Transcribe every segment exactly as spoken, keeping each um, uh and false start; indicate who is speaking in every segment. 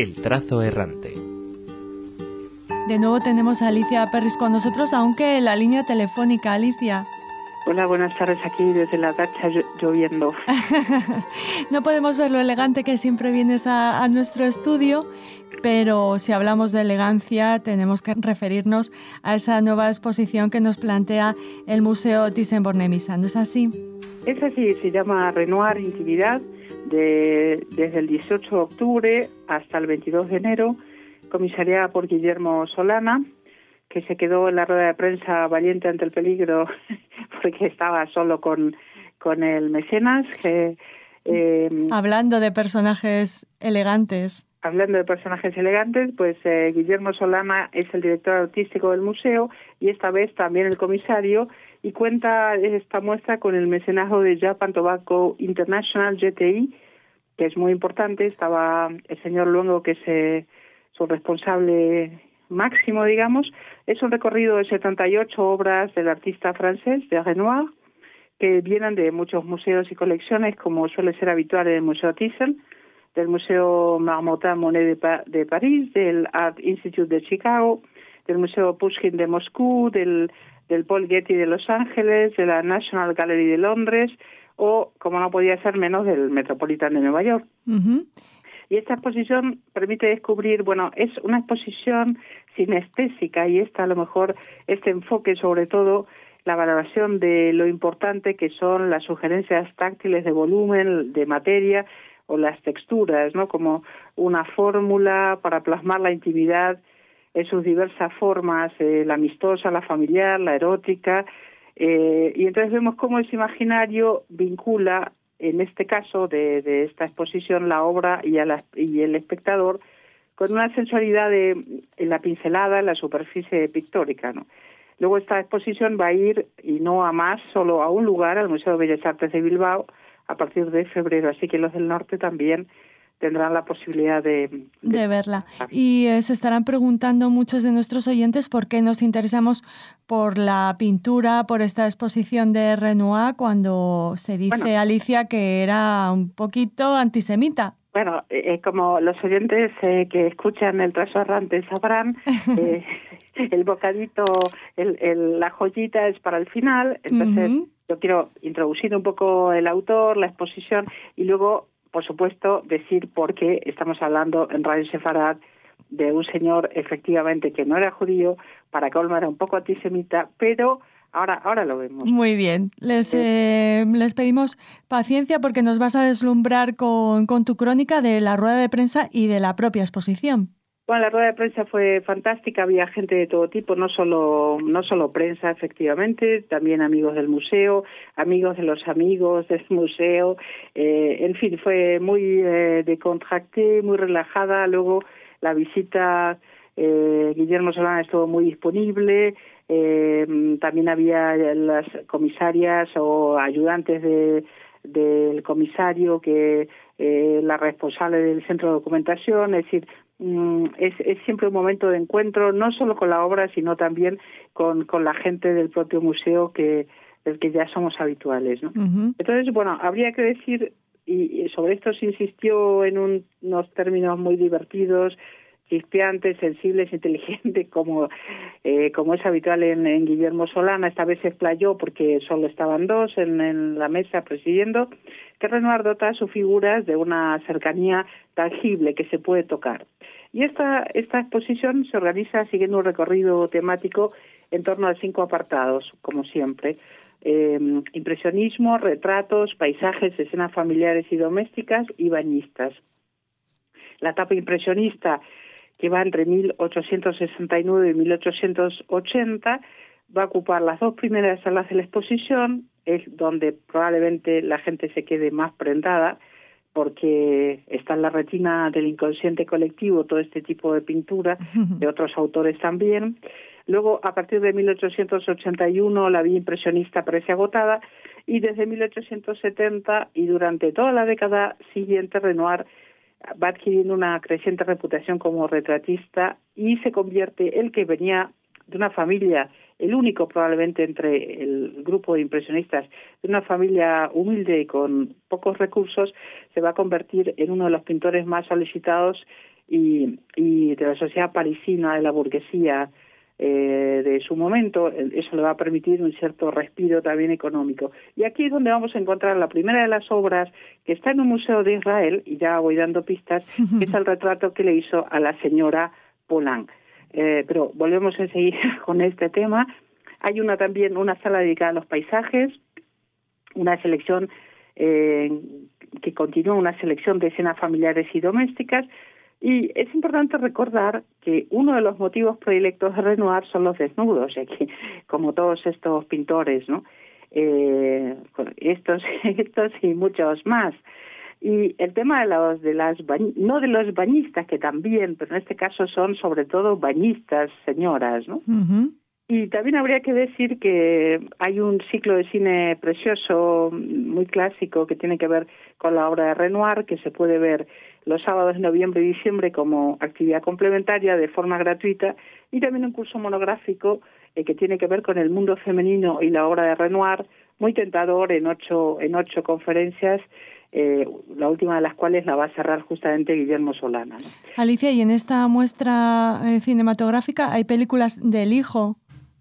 Speaker 1: El trazo errante.
Speaker 2: De nuevo tenemos a Alicia Perris con nosotros, aunque en la línea telefónica. Alicia.
Speaker 3: Hola, buenas tardes, aquí desde la dacha lloviendo.
Speaker 2: No podemos ver lo elegante que siempre vienes a, a nuestro estudio, pero si hablamos de elegancia tenemos que referirnos a esa nueva exposición que nos plantea el Museo Thyssen-Bornemisza, ¿no es así?
Speaker 3: Es así, se llama Renoir Intimidad, de, desde el dieciocho de octubre hasta el veintidós de enero, comisariada por Guillermo Solana, que se quedó en la rueda de prensa valiente ante el peligro porque estaba solo con, con el mecenas. Que, eh,
Speaker 2: hablando de personajes elegantes.
Speaker 3: Hablando de personajes elegantes, pues eh, Guillermo Solana es el director artístico del museo y esta vez también el comisario, y cuenta esta muestra con el mecenazgo de Japan Tobacco International, G T I, que es muy importante. Estaba el señor Luengo, que es eh, su responsable máximo, digamos. Es un recorrido de setenta y ocho obras del artista francés, de Renoir, que vienen de muchos museos y colecciones, como suele ser habitual en el Museo Thyssen, del Museo Marmottan Monet de, pa- de París, del Art Institute de Chicago, del Museo Pushkin de Moscú, del, del Paul Getty de Los Ángeles, de la National Gallery de Londres, o, como no podía ser menos, del Metropolitan de Nueva York.
Speaker 2: Uh-huh.
Speaker 3: Y esta exposición permite descubrir, bueno, es una exposición sinestésica, y esta a lo mejor, este enfoque sobre todo, la valoración de lo importante que son las sugerencias táctiles de volumen, de materia, o las texturas, ¿no? Como una fórmula para plasmar la intimidad en sus diversas formas, eh, la amistosa, la familiar, la erótica, eh, y entonces vemos cómo ese imaginario vincula, en este caso de, de esta exposición, la obra y, a la, y el espectador con una sensualidad de, en la pincelada, en la superficie pictórica, ¿no? Luego esta exposición va a ir, y no a más, solo a un lugar, al Museo de Bellas Artes de Bilbao, a partir de febrero, así que los del norte también tendrán la posibilidad de...
Speaker 2: De, de verla. Y eh, se estarán preguntando muchos de nuestros oyentes por qué nos interesamos por la pintura, por esta exposición de Renoir, cuando se dice, bueno, Alicia, que era un poquito antisemita.
Speaker 3: Bueno, eh, como los oyentes eh, que escuchan El trazo errante sabrán, eh, el bocadito, el, el, la joyita es para el final, entonces... Uh-huh. Yo quiero introducir un poco el autor, la exposición, y luego, por supuesto, decir por qué estamos hablando en Radio Sefarad de un señor, efectivamente, que no era judío, para colmo era un poco antisemita, pero ahora, ahora lo vemos.
Speaker 2: Muy bien. Les, eh, les pedimos paciencia porque nos vas a deslumbrar con, con tu crónica de la rueda de prensa y de la propia exposición.
Speaker 3: Bueno, la rueda de prensa fue fantástica, había gente de todo tipo, no solo no solo prensa, efectivamente, también amigos del museo, amigos de los amigos del museo, eh, en fin, fue muy eh, décontracté, muy relajada. Luego la visita, eh, Guillermo Solana estuvo muy disponible, eh, también había las comisarias o ayudantes de del comisario, que eh, la responsable del centro de documentación, es decir, Es, es siempre un momento de encuentro, no solo con la obra, sino también con, con la gente del propio museo, que del que ya somos habituales, ¿no? Uh-huh. Entonces, bueno, habría que decir, y, y sobre esto se insistió en un, unos términos muy divertidos, chispeantes, sensibles, inteligentes, como eh, como es habitual en, en Guillermo Solana. Esta vez se explayó porque solo estaban dos en, en la mesa presidiendo, que Renoir dota a sus figuras de una cercanía tangible que se puede tocar. Y esta, esta exposición se organiza siguiendo un recorrido temático en torno a cinco apartados, como siempre. Eh, impresionismo, retratos, paisajes, escenas familiares y domésticas y bañistas. La etapa impresionista, que va entre mil ochocientos sesenta y nueve y mil ochocientos ochenta, va a ocupar las dos primeras salas de la exposición, es donde probablemente la gente se quede más prendada, porque está en la retina del inconsciente colectivo todo este tipo de pintura, de otros autores también. Luego, a partir de mil ochocientos ochenta y uno, la vía impresionista parece agotada, y desde mil ochocientos setenta y durante toda la década siguiente, Renoir va adquiriendo una creciente reputación como retratista y se convierte, él que venía de una familia, el único probablemente entre el grupo de impresionistas, de una familia humilde y con pocos recursos, se va a convertir en uno de los pintores más solicitados y, y de la sociedad parisina, de la burguesía eh, de su momento. Eso le va a permitir un cierto respiro también económico. Y aquí es donde vamos a encontrar la primera de las obras que está en un museo de Israel, y ya voy dando pistas, que es el retrato que le hizo a la señora Poulain. Eh, pero volvemos enseguida con este tema. Hay una también una sala dedicada a los paisajes, una selección eh, que continúa una selección de escenas familiares y domésticas. Y es importante recordar que uno de los motivos predilectos de Renoir son los desnudos, ya que, como todos estos pintores, ¿no? Eh, estos, estos y muchos más. Y el tema de los de las no de los bañistas, que también, pero en este caso son sobre todo bañistas, señoras, ¿no? Uh-huh. Y también habría que decir que hay un ciclo de cine precioso, muy clásico, que tiene que ver con la obra de Renoir, que se puede ver los sábados de noviembre y diciembre como actividad complementaria de forma gratuita, y también un curso monográfico eh, que tiene que ver con el mundo femenino y la obra de Renoir, muy tentador, en ocho en ocho conferencias, eh, la última de las cuales la va a cerrar justamente Guillermo Solana, ¿no?
Speaker 2: Alicia, y en esta muestra eh, cinematográfica hay películas del hijo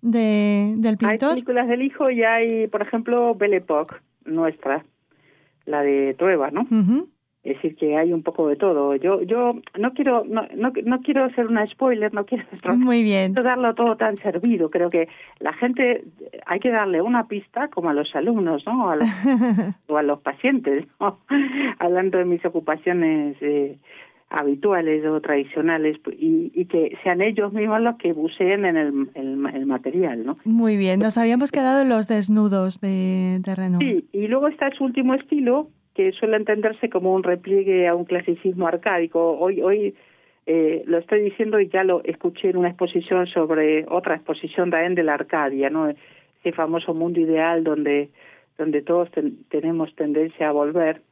Speaker 2: de del pintor.
Speaker 3: Hay películas del hijo y hay, por ejemplo, Belle Époque, nuestra, la de Trueba, ¿no? Uh-huh. Es decir, que hay un poco de todo. Yo yo no quiero no no, no quiero hacer una spoiler, no quiero
Speaker 2: Muy bien.
Speaker 3: darlo todo tan servido. Creo que la gente, hay que darle una pista como a los alumnos, ¿no? A los, o a los pacientes, ¿no? Hablando de mis ocupaciones eh, habituales o tradicionales, y, y que sean ellos mismos los que buceen en el, el, el material, ¿no?
Speaker 2: Muy bien. Nos habíamos quedado en los desnudos de, de Renoir.
Speaker 3: Sí, y luego está su último estilo, que suele entenderse como un repliegue a un clasicismo arcádico. Hoy hoy eh, lo estoy diciendo y ya lo escuché en una exposición sobre otra exposición también de la Arcadia, ¿no? Ese famoso mundo ideal donde donde todos ten, tenemos tendencia a volver,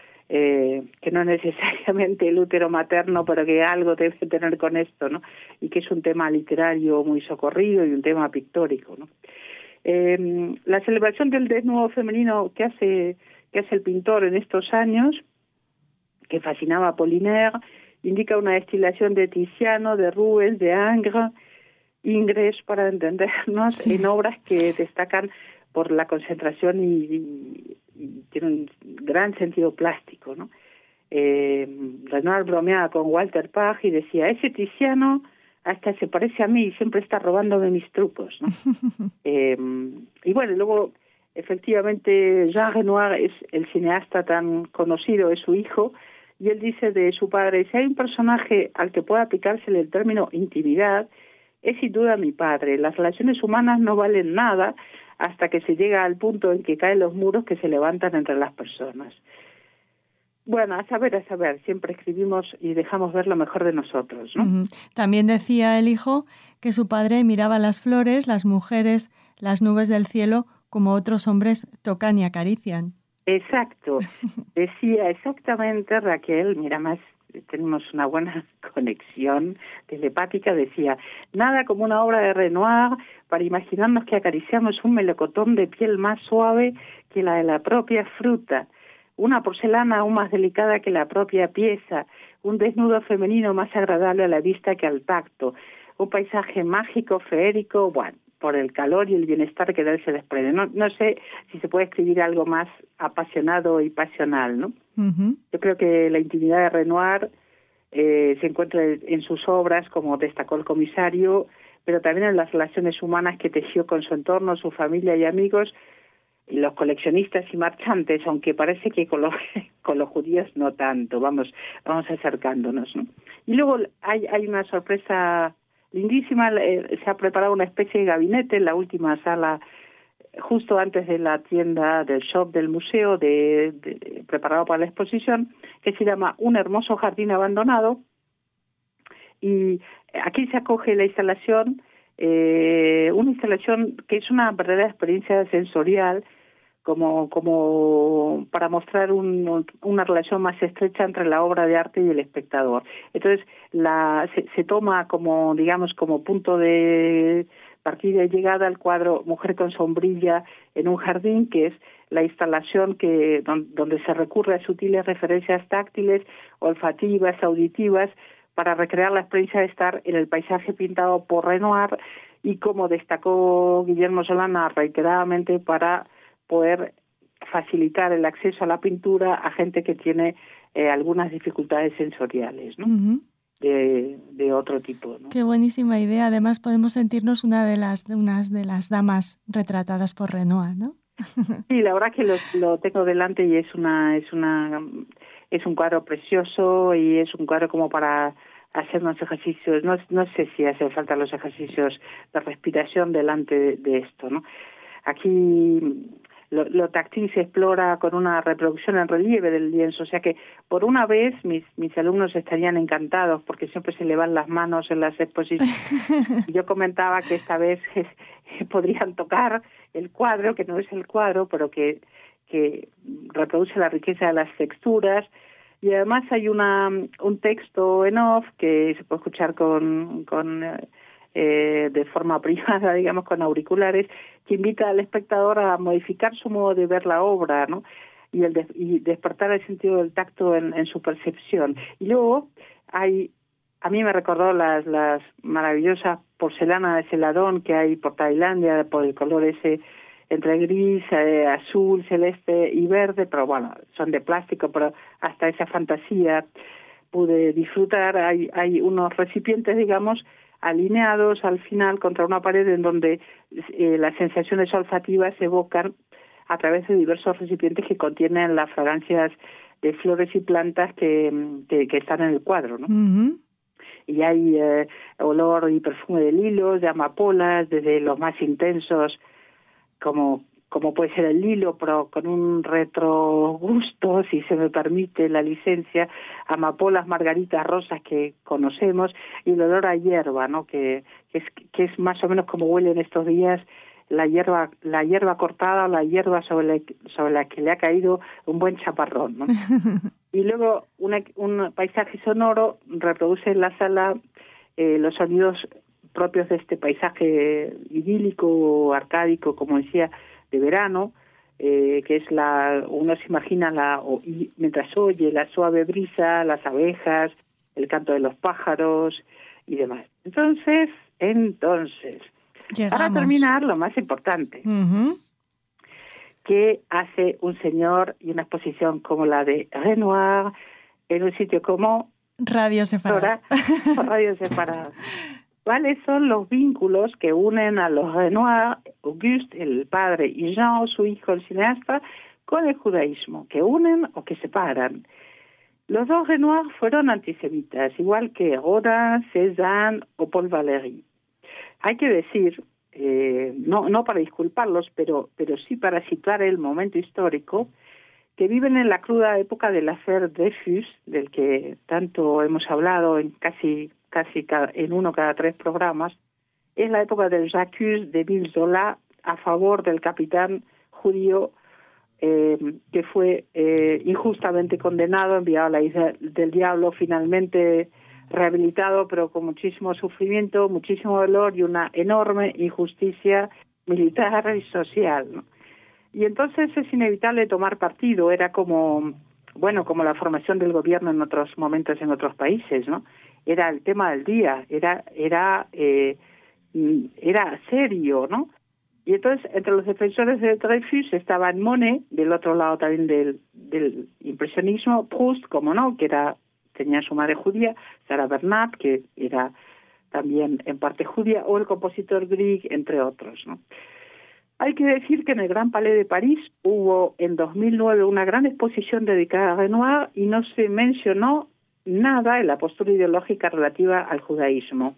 Speaker 3: eh, que no es necesariamente el útero materno, pero que algo debe tener con esto, ¿no? Y que es un tema literario muy socorrido y un tema pictórico, ¿no? Eh, la celebración del desnudo femenino que hace que hace el pintor en estos años, que fascinaba a Apollinaire, indica una destilación de Tiziano, de Rubens, de Ingres, Ingres, para entendernos, sí, en obras que destacan por la concentración y, y, y tienen un gran sentido plástico, ¿no? Eh, Renoir bromeaba con Walter Page y decía, ese Tiziano hasta se parece a mí, siempre está robándome mis trucos, ¿no? eh, y bueno, luego efectivamente, Jean Renoir es el cineasta tan conocido, es su hijo, y él dice de su padre, si hay un personaje al que pueda aplicársele el término intimidad, es sin duda mi padre. Las relaciones humanas no valen nada hasta que se llega al punto en que caen los muros que se levantan entre las personas. Bueno, a saber, a saber, siempre escribimos y dejamos ver lo mejor de nosotros, ¿no?
Speaker 2: Uh-huh. También decía el hijo que su padre miraba las flores, las mujeres, las nubes del cielo, como otros hombres tocan y acarician.
Speaker 3: Exacto. Decía exactamente Raquel, mira, más tenemos una buena conexión telepática, decía, nada como una obra de Renoir para imaginarnos que acariciamos un melocotón de piel más suave que la de la propia fruta, una porcelana aún más delicada que la propia pieza, un desnudo femenino más agradable a la vista que al tacto, un paisaje mágico, feérico, bueno, por el calor y el bienestar que de él se desprende. No, no sé si se puede escribir algo más apasionado y pasional, ¿no? Uh-huh. Yo creo que la intimidad de Renoir eh, se encuentra en sus obras, como destacó el comisario, pero también en las relaciones humanas que tejió con su entorno, su familia y amigos, y los coleccionistas y marchantes, aunque parece que con los, con los judíos no tanto. Vamos, vamos acercándonos, ¿no? Y luego hay, hay una sorpresa lindísima, eh, se ha preparado una especie de gabinete en la última sala, justo antes de la tienda del shop del museo, de, de, preparado para la exposición, que se llama Un hermoso jardín abandonado. Y aquí se acoge la instalación, eh, una instalación que es una verdadera experiencia sensorial, como como para mostrar un, una relación más estrecha entre la obra de arte y el espectador. Entonces, la se, se toma como, digamos, como punto de partida y llegada al cuadro Mujer con sombrilla en un jardín, que es la instalación que donde se recurre a sutiles referencias táctiles, olfativas, auditivas, para recrear la experiencia de estar en el paisaje pintado por Renoir y, como destacó Guillermo Solana reiteradamente, para poder facilitar el acceso a la pintura a gente que tiene eh, algunas dificultades sensoriales, ¿no? Uh-huh. De, de otro tipo, ¿no?
Speaker 2: Qué buenísima idea. Además, podemos sentirnos una de las unas de las damas retratadas por Renoir, ¿no?
Speaker 3: Sí, la verdad que lo, lo tengo delante y es una es una es un cuadro precioso y es un cuadro como para hacer unos ejercicios. No, no sé si hace falta los ejercicios de respiración delante de, de esto, ¿no? Aquí lo, lo táctil se explora con una reproducción en relieve del lienzo, o sea que por una vez mis mis alumnos estarían encantados porque siempre se le van las manos en las exposiciones. Yo comentaba que esta vez eh, podrían tocar el cuadro, que no es el cuadro, pero que que reproduce la riqueza de las texturas, y además hay una un texto en off que se puede escuchar con con eh, de forma privada, digamos, con auriculares, que invita al espectador a modificar su modo de ver la obra, ¿no? Y el de, y despertar el sentido del tacto en, en su percepción. Y luego hay, a mí me recordó las las maravillosas porcelanas de Celadón que hay por Tailandia, por el color ese entre gris, eh, azul, celeste y verde, pero bueno, son de plástico, pero hasta esa fantasía pude disfrutar. Hay, hay unos recipientes, digamos, alineados al final contra una pared en donde eh, las sensaciones olfativas se evocan a través de diversos recipientes que contienen las fragancias de flores y plantas que, que, que están en el cuadro, ¿no? Uh-huh. Y hay eh, olor y perfume de lilos, de amapolas, desde los más intensos, como como puede ser el lilo, pero con un retrogusto, si se me permite la licencia, amapolas, margaritas, rosas que conocemos, y el olor a hierba, ¿no? Que, que es que es más o menos como huele en estos días la hierba la hierba cortada, la hierba sobre la, sobre la que le ha caído un buen chaparrón, ¿no? Y luego una, un paisaje sonoro reproduce en la sala eh, los sonidos propios de este paisaje idílico, arcádico, como decía, de verano, eh, que es la, uno se imagina la, o, y mientras oye la suave brisa, las abejas, el canto de los pájaros y demás. Entonces, entonces,
Speaker 2: Llegamos.
Speaker 3: Para terminar, lo más importante,
Speaker 2: uh-huh.
Speaker 3: ¿qué hace un señor y una exposición como la de Renoir en un sitio como
Speaker 2: Radio Sefarad?
Speaker 3: Radio Sefarad. ¿Cuáles son los vínculos que unen a los Renoir, Auguste, el padre, y Jean, su hijo, el cineasta, con el judaísmo? ¿Que unen o que separan? Los dos Renoir fueron antisemitas, igual que Rodin, Cézanne o Paul Valéry. Hay que decir, eh, no, no para disculparlos, pero, pero sí para situar el momento histórico, que viven en la cruda época del affaire Dreyfus, del que tanto hemos hablado en casi... casi cada, en uno cada tres programas. Es la época del J'accuse de Émile Zola a favor del capitán judío eh, que fue eh, injustamente condenado, enviado a la isla del diablo, finalmente rehabilitado, pero con muchísimo sufrimiento, muchísimo dolor y una enorme injusticia militar y social, ¿no? Y entonces es inevitable tomar partido. Era como, bueno, como la formación del gobierno en otros momentos en otros países, ¿no? Era el tema del día, era era eh, era serio, ¿no? Y entonces, entre los defensores de Dreyfus estaban Monet, del otro lado también del, del impresionismo, Proust, como no, que era tenía su madre judía, Sarah Bernhardt, que era también en parte judía, o el compositor Grieg, entre otros, ¿no? Hay que decir que en el Gran Palais de París hubo en dos mil nueve una gran exposición dedicada a Renoir y no se mencionó nada en la postura ideológica relativa al judaísmo.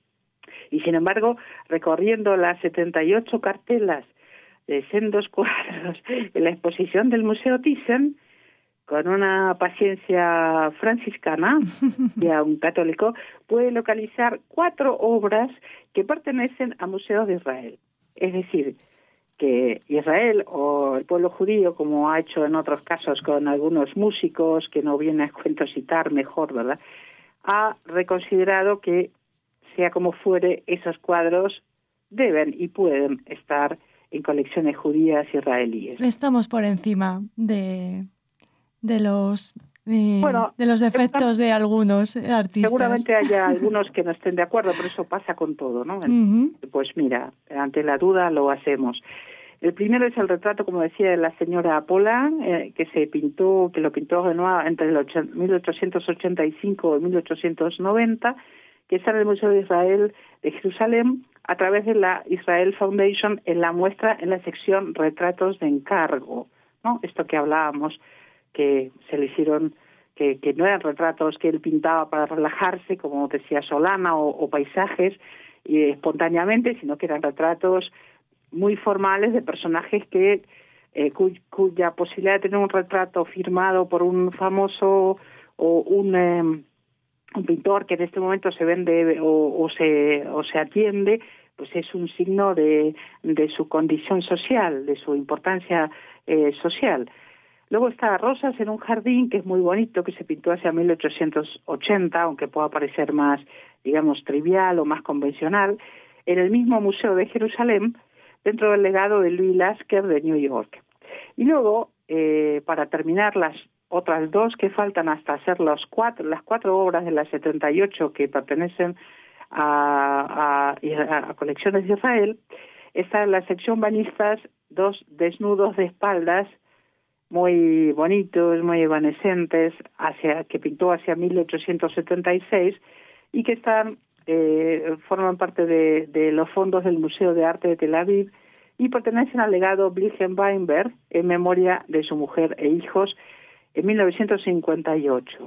Speaker 3: Y sin embargo, recorriendo las setenta y ocho cartelas de sendos cuadros en la exposición del Museo Thyssen, con una paciencia franciscana y a un católico, puede localizar cuatro obras que pertenecen a museos de Israel. Es decir, que Israel o el pueblo judío, como ha hecho en otros casos con algunos músicos, que no viene a cuento citar mejor, ¿verdad?, ha reconsiderado que, sea como fuere, esos cuadros deben y pueden estar en colecciones judías israelíes.
Speaker 2: Estamos por encima de, de los de,
Speaker 3: bueno,
Speaker 2: de los defectos de algunos artistas.
Speaker 3: Seguramente haya algunos que no estén de acuerdo, pero eso pasa con todo, ¿no?
Speaker 2: Uh-huh.
Speaker 3: Pues mira, ante la duda lo hacemos. El primero es el retrato, como decía, de la señora Pola, eh, que se pintó, que lo pintó Renoir entre el ocho, mil ochocientos ochenta y cinco y mil ochocientos noventa, que está en el Museo de Israel de Jerusalén, a través de la Israel Foundation, en la muestra, en la sección Retratos de encargo, ¿no? Esto que hablábamos, que se le hicieron, que, que no eran retratos que él pintaba para relajarse, como decía Solana, o, o paisajes, y espontáneamente, sino que eran retratos muy formales de personajes que eh, cuy, cuya posibilidad de tener un retrato firmado por un famoso o un, eh, un pintor que en este momento se vende o, o se o se atiende, pues es un signo de, de su condición social, de su importancia eh, social. Luego está Rosas en un jardín, que es muy bonito, que se pintó hacia mil ochocientos ochenta, aunque pueda parecer más, digamos, trivial o más convencional, en el mismo Museo de Jerusalén, dentro del legado de Louis Lasker de New York. Y luego, eh, para terminar, las otras dos que faltan hasta hacer los cuatro, las cuatro obras de las setenta y ocho que pertenecen a, a, a colecciones de Israel, está en la sección bañistas dos desnudos de espaldas, muy bonitos, muy evanescentes, hacia, que pintó hacia mil ochocientos setenta y seis y que están Eh, forman parte de, de los fondos del Museo de Arte de Tel Aviv y pertenecen al legado Blichen-Weinberg en memoria de su mujer e hijos en mil novecientos cincuenta y ocho.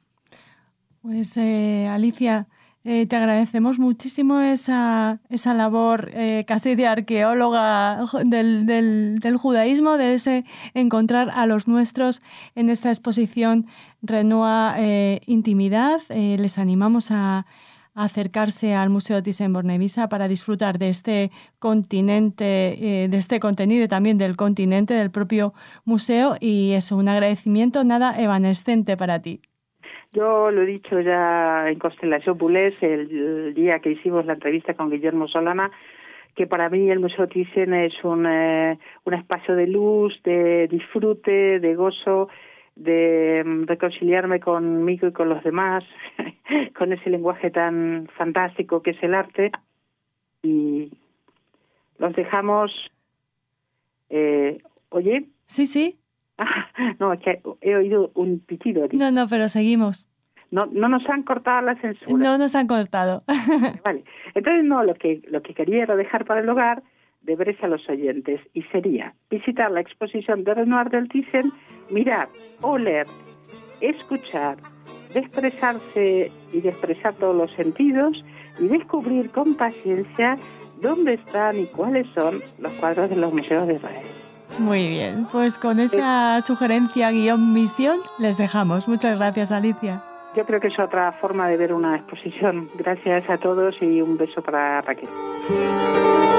Speaker 2: Pues eh, Alicia, eh, te agradecemos muchísimo esa, esa labor eh, casi de arqueóloga del, del, del judaísmo, de ese encontrar a los nuestros en esta exposición Renoir eh, Intimidad. Eh, les animamos a acercarse al Museo Thyssen-Bornemisza para disfrutar de este continente, eh, de este contenido y también del continente del propio museo, y eso, un agradecimiento nada evanescente para ti.
Speaker 3: Yo lo he dicho ya en Constelación Boulez, el, el día que hicimos la entrevista con Guillermo Solana, que para mí el Museo Thyssen es un, eh, un espacio de luz, de disfrute, de gozo, de reconciliarme conmigo y con los demás, con ese lenguaje tan fantástico que es el arte, y los dejamos. Eh, ¿Oye?
Speaker 2: Sí, sí.
Speaker 3: Ah, no, es que he oído un pitido.
Speaker 2: No, no, pero seguimos.
Speaker 3: No, no nos han cortado la censura.
Speaker 2: No nos han cortado.
Speaker 3: Vale. Entonces, no, lo que lo que quería era dejar para el hogar deberes a los oyentes, y sería visitar la exposición de Renoir del Thyssen, mirar, oler, escuchar, de expresarse y de expresar todos los sentidos, y descubrir con paciencia dónde están y cuáles son los cuadros de los museos de Israel.
Speaker 2: Muy bien, pues con esa sugerencia guión misión les dejamos. Muchas gracias, Alicia.
Speaker 3: Yo creo que es otra forma de ver una exposición. Gracias a todos y un beso para Raquel.